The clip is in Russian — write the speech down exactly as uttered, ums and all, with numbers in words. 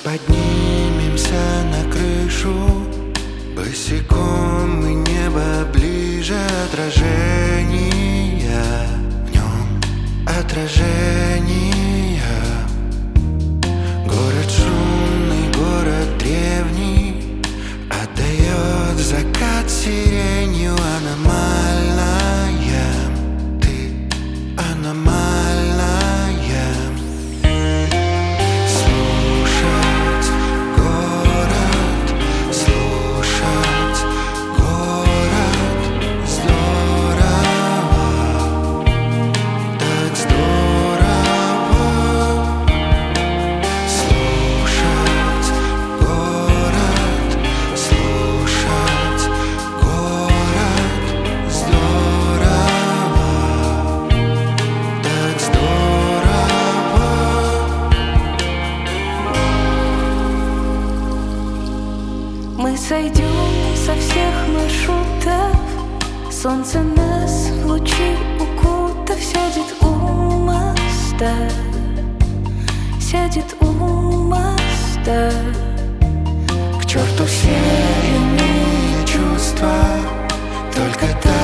поднимемся на крышу, босиком и небо ближе. Отражения в нем, отражения. Город шумный, город древний, отдает закат сиренью. Аномальная, ты аномальная. Мы сойдем со всех маршрутов, солнце нас в лучи укутав. Сядет у моста, сядет у моста. К черту все иные чувства, только так